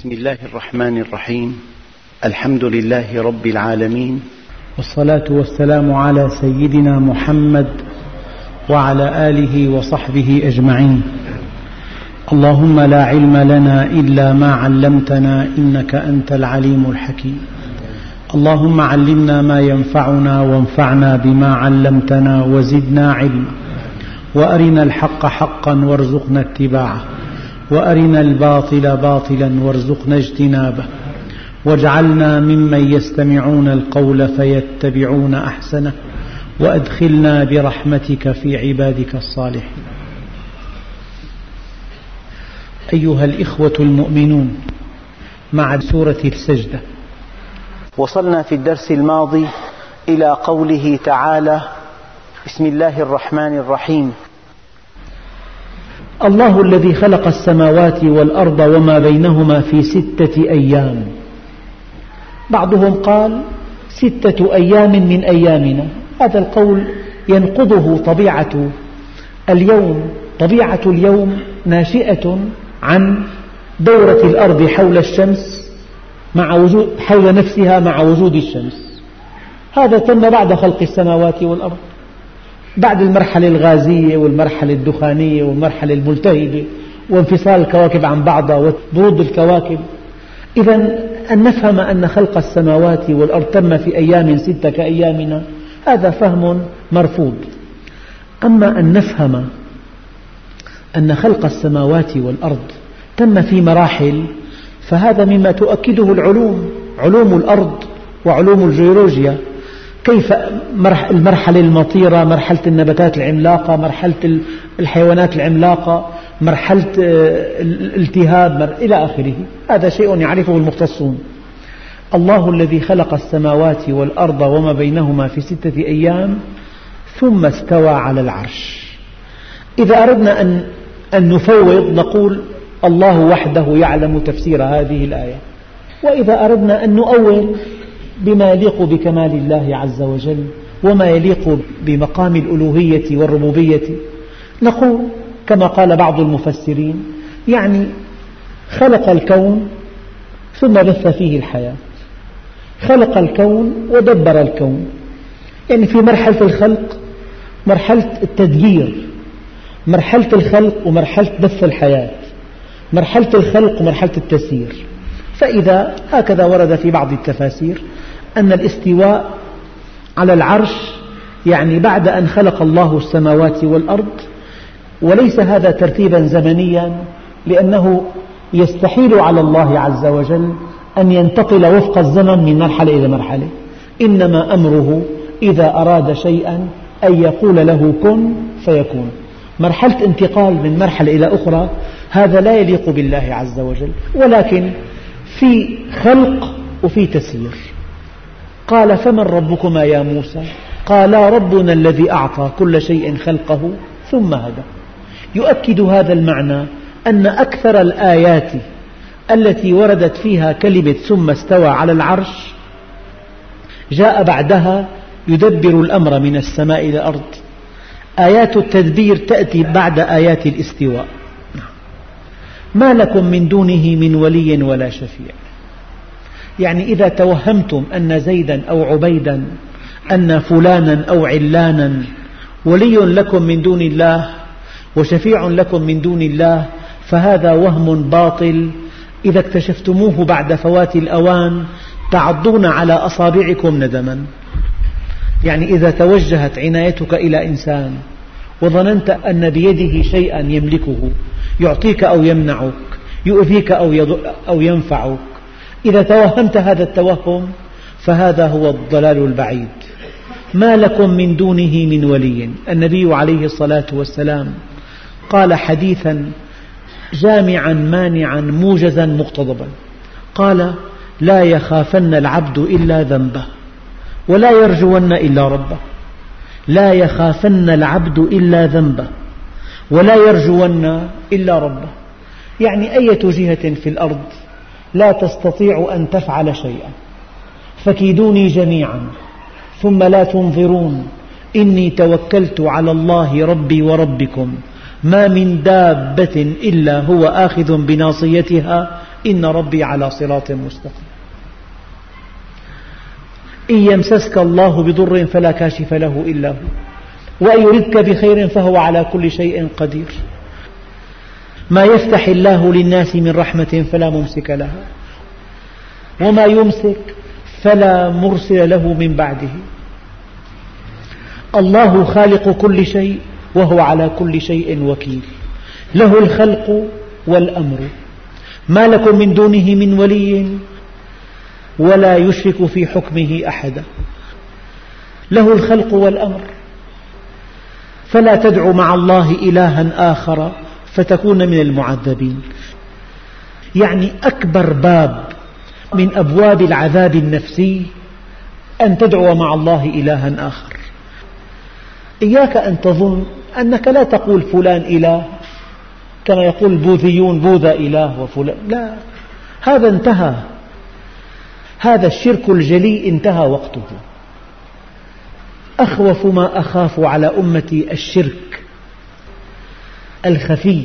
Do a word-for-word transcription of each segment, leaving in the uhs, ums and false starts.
بسم الله الرحمن الرحيم. الحمد لله رب العالمين، والصلاة والسلام على سيدنا محمد وعلى آله وصحبه أجمعين. اللهم لا علم لنا إلا ما علمتنا إنك أنت العليم الحكيم. اللهم علمنا ما ينفعنا وانفعنا بما علمتنا وزدنا علما، وأرنا الحق حقا وارزقنا اتباعه، وأرنا الباطل باطلا وارزقنا اجتنابه، واجعلنا ممن يستمعون القول فيتبعون أحسنه، وأدخلنا برحمتك في عبادك الصالحين. أيها الإخوة المؤمنون، مع سورة السجدة وصلنا في الدرس الماضي إلى قوله تعالى: بسم الله الرحمن الرحيم. الله الذي خلق السماوات والأرض وما بينهما في ستة أيام. بعضهم قال ستة أيام من أيامنا، هذا القول ينقضه طبيعة اليوم. طبيعة اليوم ناشئة عن دورة الأرض حول الشمس مع وجود حول نفسها مع وجود الشمس. هذا تم بعد خلق السماوات والأرض، بعد المرحلة الغازية والمرحلة الدخانية والمرحلة الملتهبة وانفصال الكواكب عن بعضها وبرود الكواكب. إذن أن نفهم أن خلق السماوات والأرض تم في أيام ستة كأيامنا، هذا فهم مرفوض. أما أن نفهم أن خلق السماوات والأرض تم في مراحل، فهذا مما تؤكده العلوم، علوم الأرض وعلوم الجيولوجيا. كيف المرحلة المطيرة، مرحلة النباتات العملاقة، مرحلة الحيوانات العملاقة، مرحلة الالتهاب إلى آخره، هذا شيء يعرفه المختصون. الله الذي خلق السماوات والأرض وما بينهما في ستة أيام ثم استوى على العرش. إذا أردنا أن, أن نفوض نقول الله وحده يعلم تفسير هذه الآية، وإذا أردنا أن نؤول بما يليق بكمال الله عز وجل وما يليق بمقام الألوهية والربوبية نقول كما قال بعض المفسرين، يعني خلق الكون ثم بث فيه الحياة، خلق الكون ودبر الكون. يعني في مرحلة الخلق مرحلة التدبير، مرحلة الخلق ومرحلة بث الحياة، مرحلة الخلق ومرحلة التسيير. فإذا هكذا ورد في بعض التفاسير أن الاستواء على العرش يعني بعد أن خلق الله السماوات والأرض، وليس هذا ترتيبا زمنيا، لأنه يستحيل على الله عز وجل أن ينتقل وفق الزمن من مرحلة إلى مرحلة، إنما أمره إذا أراد شيئا أن يقول له كن فيكون. مرحلة انتقال من مرحلة إلى أخرى هذا لا يليق بالله عز وجل، ولكن في خلق وفي تسيير. قال فمن ربكما يا موسى؟ قالا ربنا الذي أعطى كل شيء خلقه ثم هدى. يؤكد هذا المعنى أن أكثر الآيات التي وردت فيها كلمة ثم استوى على العرش جاء بعدها يدبر الأمر من السماء إلى الأرض. آيات التدبير تأتي بعد آيات الاستواء. ما لكم من دونه من ولي ولا شفيع. يعني إذا توهمتم أن زيدا أو عبيدا، أن فلانا أو علانا ولي لكم من دون الله وشفيع لكم من دون الله، فهذا وهم باطل. إذا اكتشفتموه بعد فوات الأوان تعضون على أصابعكم ندما. يعني إذا توجهت عنايتك إلى إنسان وظننت أن بيده شيئا يملكه، يعطيك أو يمنعك، يؤذيك أو ينفعك، إذا توهمت هذا التوهم فهذا هو الضلال البعيد. ما لكم من دونه من ولي. النبي عليه الصلاة والسلام قال حديثا جامعا مانعا موجزا مقتضبا، قال لا يخافن العبد إلا ذنبه ولا يرجون إلا ربه. لا يخافن العبد إلا ذنبه ولا يرجون إلا ربه. يعني أية جهة في الأرض لا تستطيع أن تفعل شيئا فكيدوني جميعا ثم لا تنظرون إني توكلت على الله ربي وربكم ما من دابة إلا هو آخذ بناصيتها إن ربي على صراط مستقيم. إن يمسسك الله بضر فلا كاشف له إلا هو وإن يردك بخير فهو على كل شيء قدير. ما يفتح الله للناس من رحمة فلا ممسك لها وما يمسك فلا مرسل له من بعده. الله خالق كل شيء وهو على كل شيء وكيل. له الخلق والأمر ما لكم من دونه من ولي ولا يشرك في حكمه أحدا. له الخلق والأمر، فلا تدع مع الله إلها آخر فتكون من المعذبين. يعني أكبر باب من أبواب العذاب النفسي أن تدعو مع الله إلها آخر. إياك أن تظن أنك لا تقول فلان إله كما يقول البوذيون بوذا إله وفلان، لا، هذا انتهى، هذا الشرك الجلي انتهى وقته. أخوف ما أخاف على أمتي الشرك الخفي.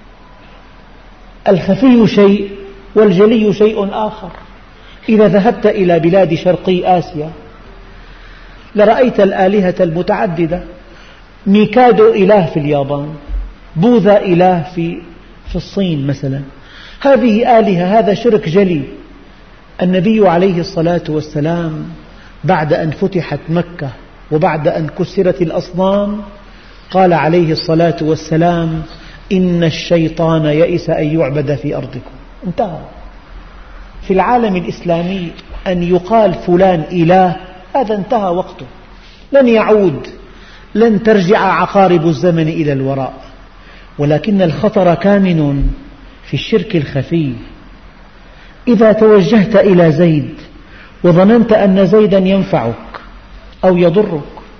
الخفي شيء والجلي شيء آخر. إذا ذهبت إلى بلاد شرقي آسيا لرأيت الآلهة المتعددة. ميكادو إله في اليابان، بوذا إله في في الصين مثلا. هذه آلهة، هذا شرك جلي. النبي عليه الصلاة والسلام بعد أن فتحت مكة وبعد أن كسرت الأصنام قال عليه الصلاة والسلام: إن الشيطان يئس أن يعبد في أرضكم. انتهى. في العالم الإسلامي أن يقال فلان إله هذا انتهى وقته، لن يعود، لن ترجع عقارب الزمن إلى الوراء. ولكن الخطر كامن في الشرك الخفي. إذا توجهت إلى زيد وظننت أن زيدا ينفعك أو يضرك،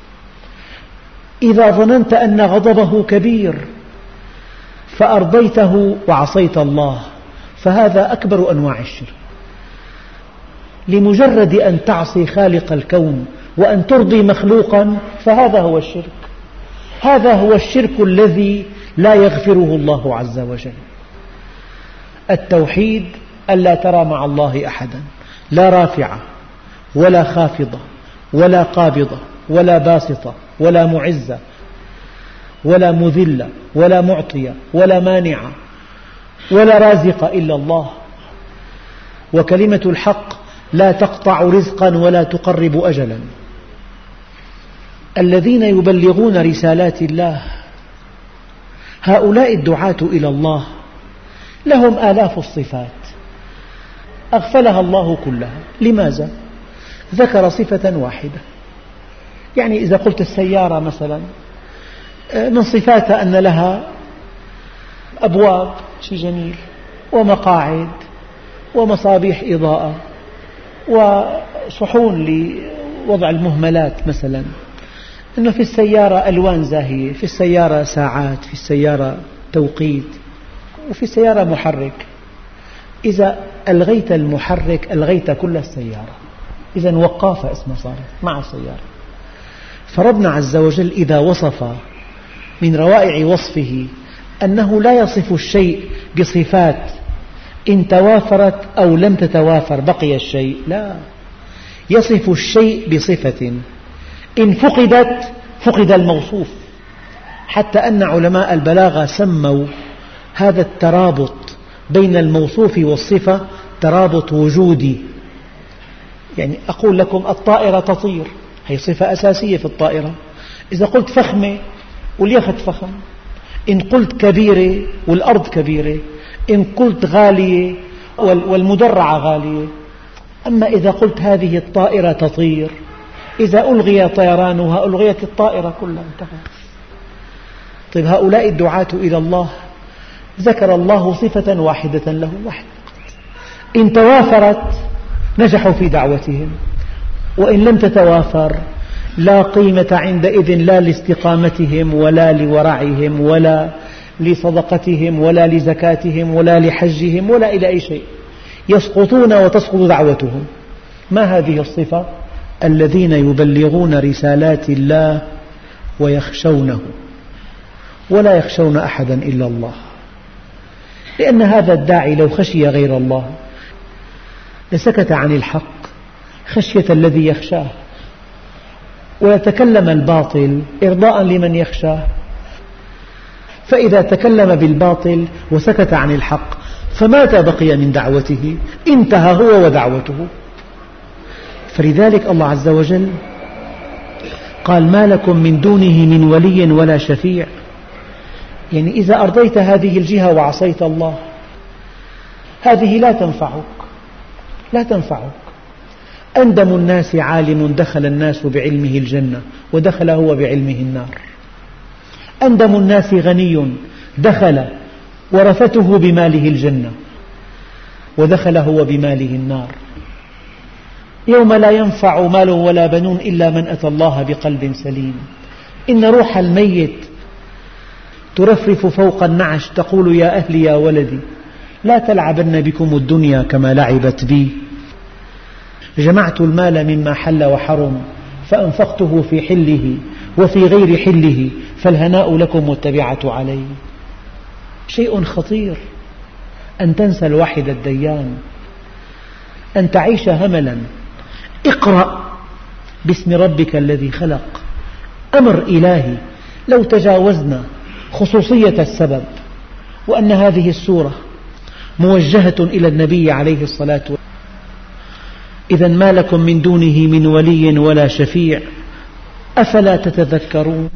إذا ظننت أن غضبه كبير فأرضيته وعصيت الله، فهذا أكبر أنواع الشرك. لمجرد أن تعصي خالق الكون وأن ترضي مخلوقا فهذا هو الشرك. هذا هو الشرك الذي لا يغفره الله عز وجل. التوحيد ألا ترى مع الله أحدا، لا رافعة ولا خافضة ولا قابضة ولا باسطة ولا معزة ولا مذلة ولا معطية ولا مانعة ولا رازقة إلا الله. وكلمة الحق لا تقطع رزقا ولا تقرب أجلا. الذين يبلغون رسالات الله هؤلاء الدعاة إلى الله لهم آلاف الصفات أغفلها الله كلها. لماذا؟ ذكر صفة واحدة. يعني إذا قلت السيارة مثلا من صفاتها أن لها أبواب، شيء جميل، ومقاعد ومصابيح إضاءة وصحون لوضع المهملات مثلا. أنه في السيارة ألوان زاهية، في السيارة ساعات، في السيارة توقيت، وفي السيارة محرك. إذا ألغيت المحرك ألغيت كل السيارة، إذا وقافة اسمها صارت مع السيارة. فربنا عز وجل إذا وصف من روائع وصفه أنه لا يصف الشيء بصفات إن توافرت أو لم تتوافر بقي الشيء، لا، يصف الشيء بصفة إن فقدت فقد الموصوف. حتى أن علماء البلاغة سموا هذا الترابط بين الموصوف والصفة ترابط وجودي. يعني أقول لكم الطائرة تطير، هي صفة أساسية في الطائرة. إذا قلت فخمة واليخت فخم، إن قلت كبيرة والأرض كبيرة، إن قلت غالية والمدرعة غالية. أما إذا قلت هذه الطائرة تطير، إذا ألغي طيرانها ألغيت الطائرة كلها، انتهى. طيب هؤلاء الدعاة إلى الله ذكر الله صفة واحدة له، واحدة، إن توافرت نجحوا في دعوتهم، وإن لم تتوافر لا قيمة عندئذ لا لاستقامتهم ولا لورعهم ولا لصدقتهم ولا لزكاتهم ولا لحجهم ولا إلى أي شيء، يسقطون وتسقط دعوتهم. ما هذه الصفة؟ الذين يبلغون رسالات الله ويخشونه ولا يخشون أحدا إلا الله. لأن هذا الداعي لو خشي غير الله لسكت عن الحق خشية الذي يخشاه، ويتكلم الباطل إرضاء لمن يخشاه. فإذا تكلم بالباطل وسكت عن الحق فماذا بقي من دعوته؟ انتهى هو ودعوته. فلذلك الله عز وجل قال: ما لكم من دونه من ولي ولا شفيع. يعني إذا أرضيت هذه الجهة وعصيت الله هذه لا تنفعك، لا تنفعك. أندم الناس عالم دخل الناس بعلمه الجنة ودخل هو بعلمه النار. أندم الناس غني دخل ورثته بماله الجنة ودخل هو بماله النار. يوم لا ينفع مال ولا بنون إلا من أتى الله بقلب سليم. إن روح الميت ترفرف فوق النعش تقول: يا أهلي يا ولدي لا تلعبن بكم الدنيا كما لعبت بي. جمعت المال مما حل وحرم فأنفقته في حله وفي غير حله فالهناء لكم والتبعة علي. شيء خطير أن تنسى الواحد الديان، أن تعيش هملا. اقرأ باسم ربك الذي خلق، أمر إلهي. لو تجاوزنا خصوصية السبب وأن هذه السورة موجهة إلى النبي عليه الصلاة والسلام، إذا ما لكم من دونه من ولي ولا شفيع أفلا تتذكرون.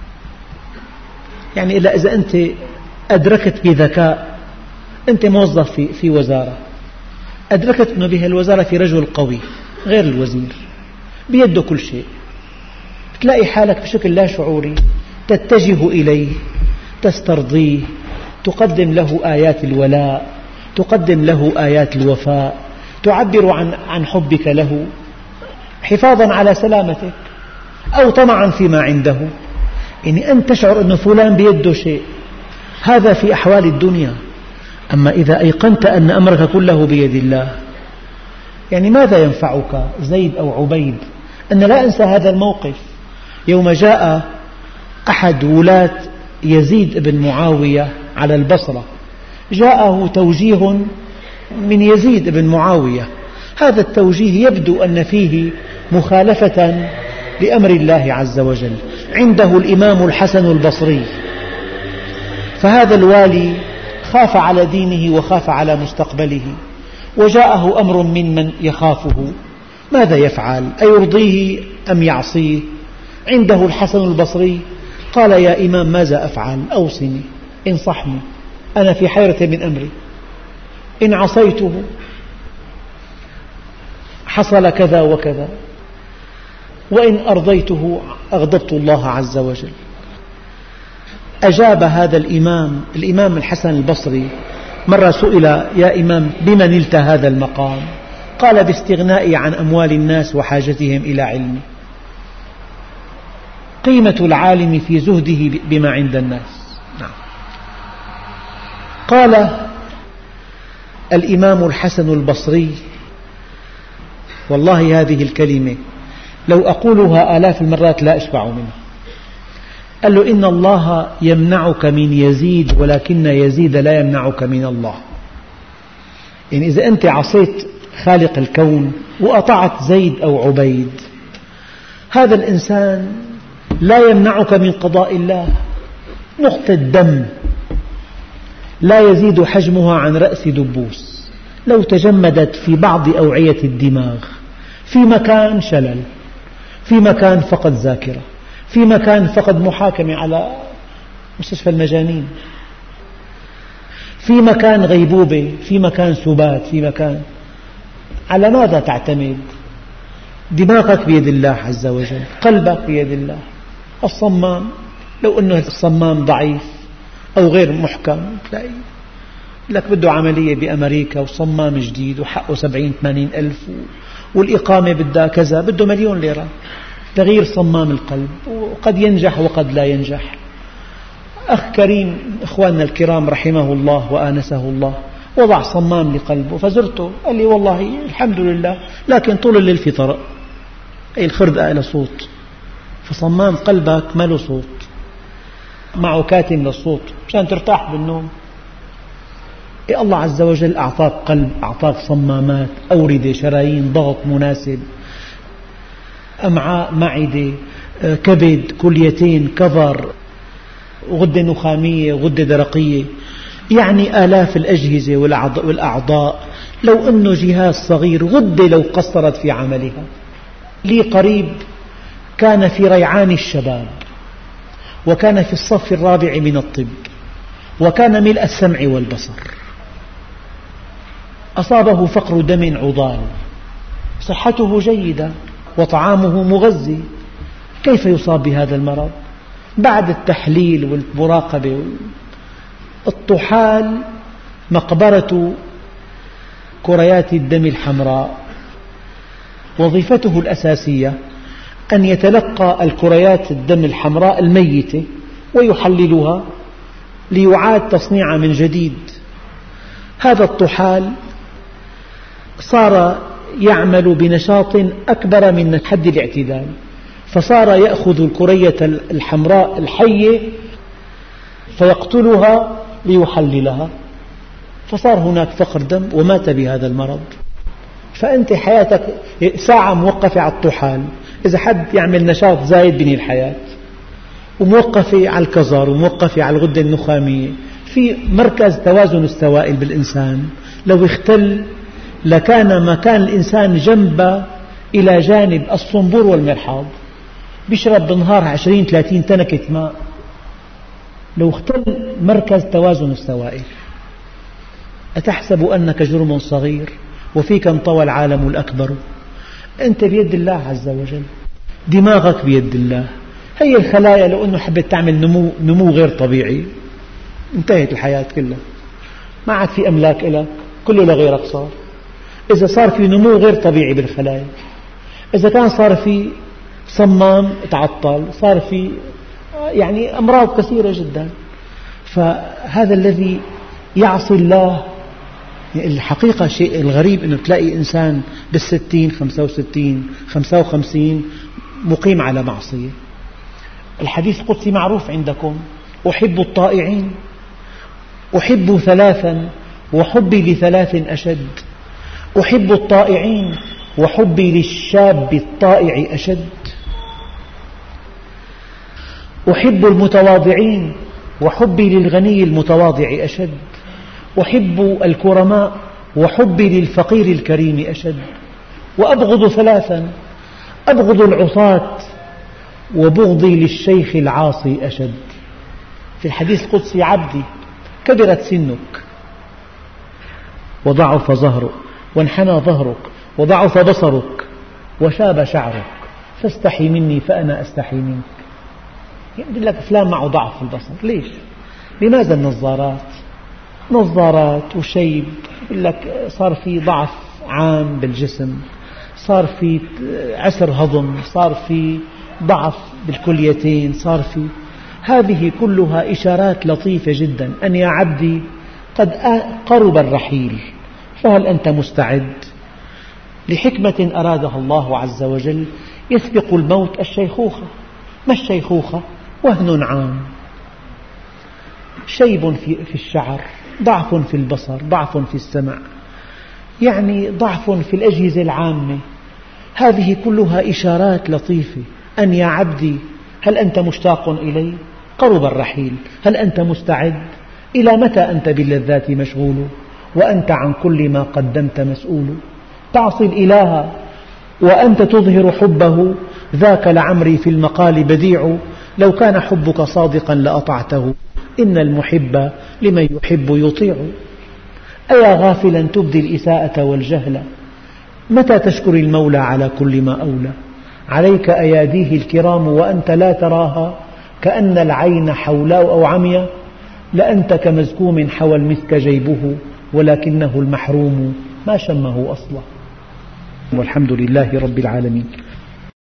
يعني إلا إذا أنت أدركت بذكاء، أنت موظف في, في وزارة، أدركت أنه بها الوزارة في رجل قوي غير الوزير بيده كل شيء، تلاقي حالك بشكل لا شعوري تتجه إليه، تسترضيه، تقدم له آيات الولاء، تقدم له آيات الوفاء، تعبر عن عن حبك له حفاظا على سلامتك أو طمعا فيما عنده. يعني أن تشعر أن فلان بيده شيء، هذا في أحوال الدنيا. أما إذا أيقنت أن أمرك كله بيد الله، يعني ماذا ينفعك زيد أو عبيد؟ أنا لا أنسى هذا الموقف يوم جاء أحد ولاة يزيد بن معاوية على البصرة، جاءه توجيه من يزيد بن معاوية. هذا التوجيه يبدو أن فيه مخالفة لأمر الله عز وجل. عنده الإمام الحسن البصري، فهذا الوالي خاف على دينه وخاف على مستقبله، وجاءه أمر ممن يخافه. ماذا يفعل؟ أيرضيه أم يعصيه؟ عنده الحسن البصري قال: يا إمام ماذا أفعل؟ أوصني، انصحني، أنا في حيرة من أمري، إن عصيته حصل كذا وكذا، وإن أرضيته أغضبت الله عز وجل. أجاب هذا الإمام الإمام الحسن البصري. مرة سئل: يا إمام بما نلت هذا المقام؟ قال: باستغنائي عن أموال الناس وحاجتهم إلى علمي. قيمة العالم في زهده بما عند الناس. نعم. قال الإمام الحسن البصري: والله هذه الكلمة لو أقولها آلاف المرات لا أشبع منها. قال له: إن الله يمنعك من يزيد ولكن يزيد لا يمنعك من الله. يعني إذا أنت عصيت خالق الكون وأطعت زيد أو عبيد، هذا الإنسان لا يمنعك من قضاء الله. نقطة دم لا يزيد حجمها عن رأس دبوس، لو تجمدت في بعض أوعية الدماغ، في مكان شلل، في مكان فقد ذاكرة، في مكان فقد محاكمة على مستشفى المجانين، في مكان غيبوبة، في مكان سبات، في مكان. على ماذا تعتمد؟ دماغك بيد الله عز وجل، قلبك بيد الله. الصمام لو أنه الصمام ضعيف أو غير محكم، تلاقي لك بده عملية بأمريكا وصمام جديد وحقه سبعين ثمانين ألف، والإقامة بدها كذا، بده مليون ليرة تغيير صمام القلب، وقد ينجح وقد لا ينجح. أخ كريم إخواننا الكرام رحمه الله وآنسه الله وضع صمام لقلبه، فزرته قال لي: والله الحمد لله، لكن طول الليل في طرق، أي الخردقة له صوت. فصمام قلبك ما له صوت، معه كاتم للصوت مشان ترتاح بالنوم. إيه الله عز وجل أعطاك قلب، أعطاك صمامات، أوردة، شرايين، ضغط مناسب، أمعاء، معدة، كبد، كليتين، كظر، غدة نخامية، غدة درقية، يعني آلاف الأجهزة والأعضاء. لو أنه جهاز صغير، غدة لو قصرت في عملها. لي قريب كان في ريعان الشباب، وكان في الصف الرابع من الطب، وكان ملء السمع والبصر، أصابه فقر دم عضال، صحته جيدة وطعامه مغذي، كيف يصاب بهذا المرض؟ بعد التحليل والمراقبة، الطحال مقبرة كريات الدم الحمراء، وظيفته الأساسية أن يتلقى الكريات الدم الحمراء الميتة ويحللها ليعاد تصنيعها من جديد. هذا الطحال صار يعمل بنشاط أكبر من حد الاعتدال، فصار يأخذ الكرية الحمراء الحية فيقتلها ليحللها، فصار هناك فقر دم ومات بهذا المرض. فأنت حياتك ساعة موقفة على الطحال، إذا حد يعمل نشاط زايد بنهي الحياة، وموقفة على الكظر، وموقفة على الغدة النخامية. في مركز توازن السوائل بالإنسان لو اختل لكان مكان الإنسان جنب إلى جانب الصنبور والمرحاض، بيشرب بالنهار عشرين ثلاثين تنكة ماء لو اختل مركز توازن السوائل. أتحسب أنك جرم صغير وفيك انطوى العالم الأكبر؟ أنت بيد الله عز وجل، دماغك بيد الله. هي الخلايا لو أنه حبت تعمل نمو, نمو غير طبيعي انتهت الحياة كلها، ما عاد في أملاك لك، كله لغيرك صار. إذا صار في نمو غير طبيعي بالخلايا، إذا كان صار في صمام تعطل، صار في يعني أمراض كثيرة جدا. فهذا الذي يعصي الله، الحقيقة شيء الغريب أنه تلاقي إنسان بالستين خمسة وستين خمسة وخمسين مقيم على معصية. الحديث القدسي معروف عندكم: أحب الطائعين، أحب ثلاثا وحبي لثلاث أشد. أحب الطائعين وحبي للشاب الطائع أشد. أحب المتواضعين وحبي للغني المتواضع أشد. أحب الكرماء وحبي للفقير الكريم أشد. وأبغض ثلاثا: أبغض العصاة وبغضي للشيخ العاصي أشد. في الحديث القدسي: عبدي كبرت سنك وضعف ظهرك وانحنى ظهرك وضعف بصرك وشاب شعرك فاستحي مني فأنا أستحي منك. يقول لك فلان معه ضعف في البصر، ليش؟ لماذا النظارات؟ نظارات وشيب، يقول لك صار في ضعف عام بالجسم، صار في عسر هضم، صار في ضعف بالكليتين، صار في هذه كلها إشارات لطيفة جدا أن يا عبدي قد قرب الرحيل، فهل أنت مستعد؟ لحكمة أرادها الله عز وجل يسبق الموت الشيخوخة. ما الشيخوخة؟ وهن عام، شيب في الشعر، ضعف في البصر، ضعف في السمع، يعني ضعف في الأجهزة العامة. هذه كلها إشارات لطيفة أن يا عبدي هل أنت مشتاق إلي؟ قرب الرحيل، هل أنت مستعد؟ إلى متى أنت باللذات مشغول وأنت عن كل ما قدمت مسؤول؟ تعصي الإله وأنت تظهر حبه، ذاك لعمري في المقال بديع. لو كان حبك صادقا لأطعته، إن المحب لمن يحب يطيع. أيا غافلا تبدي الإساءة والجهل، متى تشكر المولى على كل ما أولى؟ عليك أياديه الكرام وأنت لا تراها، كأن العين حولاء أو عميا. لأنت كمزكوم حوى المسك جيبه، ولكنه المحروم ما شمه أصلا. والحمد لله رب العالمين.